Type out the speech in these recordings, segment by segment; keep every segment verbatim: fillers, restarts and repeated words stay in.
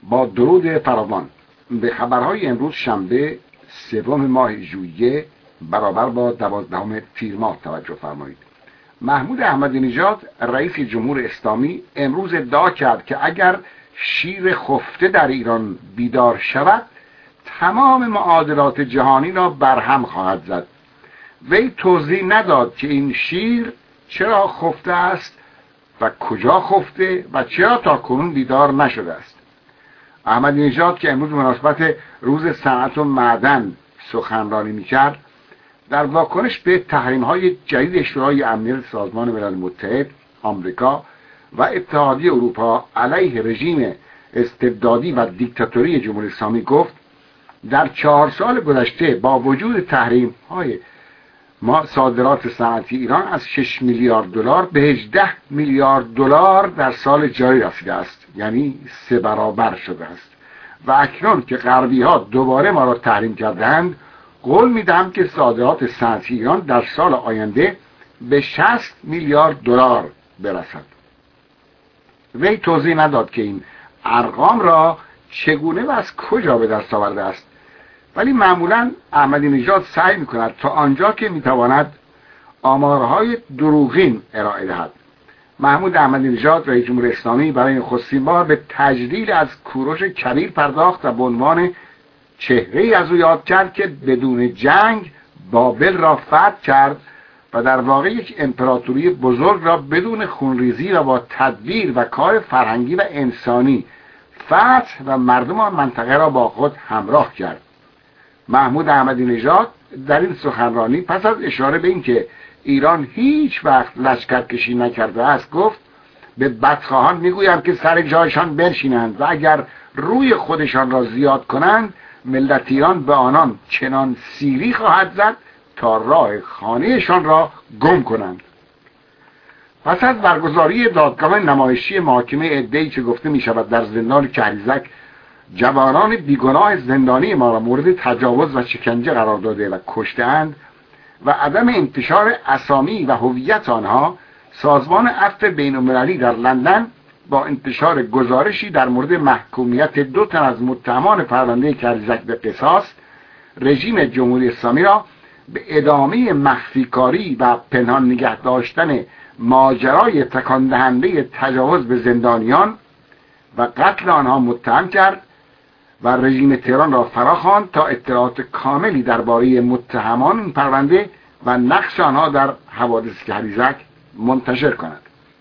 با درود فراوان به خبرهای امروز شنبه سوم ماه ژوئیه برابر با دوازدهم تیر ماه توجه فرمایید. محمود احمدی نژاد رئیس جمهور اسلامی امروز ادعا کرد که اگر شیر خفته در ایران بیدار شود تمام معادلات جهانی را برهم خواهد زد. وی توضیح نداد که این شیر چرا خفته است و کجا خفته و چرا تا کنون بیدار نشده است. احمدی نژاد که امروز مناسبت روز صنعت و معدن سخنرانی می‌کرد، در واکنش به تحریم‌های جدید شورای امنیت سازمان ملل متحد آمریکا و اتحادیه اروپا علیه رژیم استبدادی و دیکتاتوری جمهوری اسلامی گفت در چهار سال گذشته با وجود تحریم‌های ما صادرات صنعتی ایران از شش میلیارد دلار به هجده میلیارد دلار در سال جاری رسیده است، یعنی سه برابر شده است. و اکنون که غربی‌ها دوباره ما را تحریم کردند، قول میدم که صادرات صنعتی ایران در سال آینده به شصت میلیارد دلار برسد. وی توضیح نداد که این ارقام را چگونه و از کجا به دست آورده است، ولی معمولا احمدی نژاد سعی میکند تا آنجا که میتواند آمارهای دروغین ارائه دهد. محمود احمدی نژاد رئیس جمهور اسلامی برای نخستین بار به تجلیل از کوروش کبیر پرداخت و به عنوان چهره‌ای از او یاد کرد که بدون جنگ بابل را فتح کرد و در واقع یک امپراتوری بزرگ را بدون خونریزی و با تدبیر و کار فرهنگی و انسانی فتح و مردم آن منطقه را با خود همراه کرد. محمود احمدی نژاد در این سخنرانی پس از اشاره به اینکه ایران هیچ وقت لشکرکشی نکرده است گفت به بدخواهان میگویم که سر جایشان بنشینند و اگر روی خودشان را زیاد کنند ملت ایران به آنان چنان سیلی خواهد زد تا راه خانهشان را گم کنند. پس از برگزاری دادگاه نمایشی محاکمه عده‌ای که گفته می شود در زندان کهریزک جوانان بیگناه زندانی ما را مورد تجاوز و شکنجه قرار داده و کشته‌اند و عدم انتشار اسامی و هویت آنها، سازمان عفو بین‌المللی در لندن با انتشار گزارشی در مورد محکومیت دو تن از متهمان پرونده کهریزک به قصاص رژیم جمهوری اسلامی را به ادامه مخفیکاری و پنهان نگه داشتن ماجرای تکان دهنده تجاوز به زندانیان و قتل آنها متهم کرد و رژیم تهران را فراخواند تا اطلاعات کاملی درباره متهمان این پرونده و نقش آنها در حوادث کهریزک منتشر کند.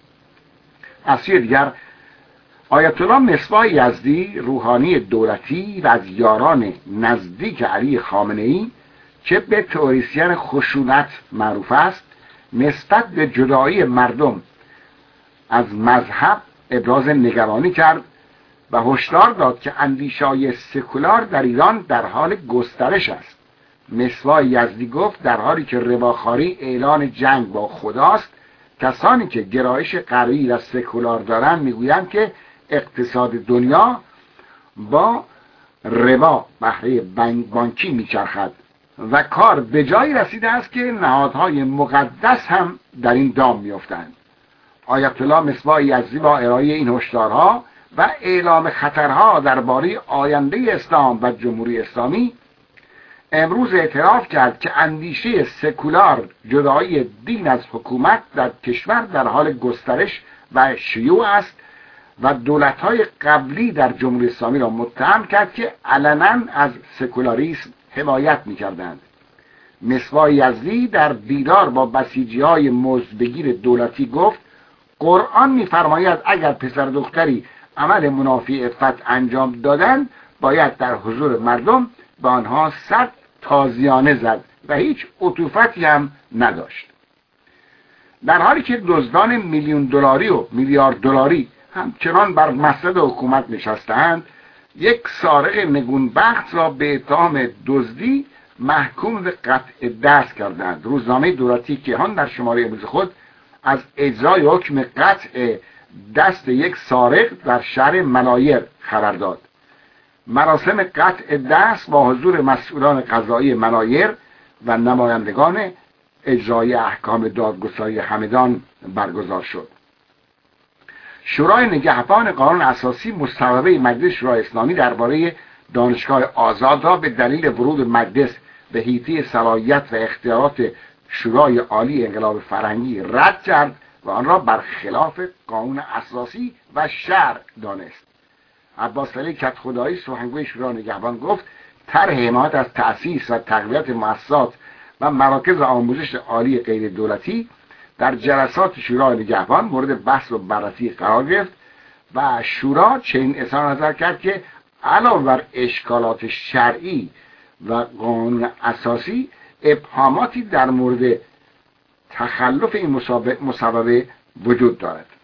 از سوی دیگر آیت الله مصباح یزدی روحانی دولتی و از یاران نزدیک علی خامنه‌ای که به تئوریسین خشونت معروف است، نسبت به جدایی مردم از مذهب ابراز نگرانی کرد و هشدار داد که اندیشه‌های سکولار در ایران در حال گسترش است. مصباح یزدی گفت در حالی که رباخواری اعلان جنگ با خداست، کسانی که گرایش غربی و سکولار دارند میگویند که اقتصاد دنیا با ربا بهره بانکی میچرخد و کار به جایی رسیده است که نهادهای مقدس هم در این دام میافتند. آیت الله مصباح یزدی با ارائه این هشدارها و اعلام خطرها درباره آینده اسلام و جمهوری اسلامی امروز اعتراف کرد که اندیشه سکولار جدایی دین از حکومت در کشور در حال گسترش و شیوع است و دولت‌های قبلی در جمهوری اسلامی را متهم کرد که علنا از سکولاریسم حمایت می‌کردند. مصباح یزدی در دیدار با بسیجی‌های مزدبگیر دولتی گفت قرآن می‌فرماید اگر پسر دختری عمل منافی عفت انجام دادند باید در حضور مردم به آنها صد تازیانه زد و هیچ عطوفتی هم نداشت. در حالی که دزدان میلیون دلاری و میلیارد دلاری همچنان بر مسند حکومت نشستند، یک سارق نگونبخت را به اتهام دزدی محکوم به قطع دست کردند. روزنامه دولتی کیهان در شماره امروز خود از اجرای حکم قطع دست یک سارق در شهر منایر خبر داد. مراسم قطع دست با حضور مسئولان قضایی منایر و نمایندگان اجرای احکام دادگستری همدان برگزار شد. شورای نگهبان قانون اساسی مصوبه مجلس شورای اسلامی درباره دانشگاه آزاد را به دلیل ورود مجلس به حیطه صلاحیت و اختیارات شورای عالی انقلاب فرهنگی رد کرد و آن را برخلاف قانون اساسی و شرع دانست. عباس علی کدخدایی سخنگوی شورای نگهبان گفت طرح حمایت از تأسیس و تقویت مؤسسات و مراکز آموزش عالی غیر دولتی در جلسات شورای نگهبان مورد بحث و بررسی قرار گرفت و شورا چنین اظهار نظر کرد که علاوه بر اشکالات شرعی و قانون اساسی ابهاماتی در مورد تخلف این مصوبه وجود دارد.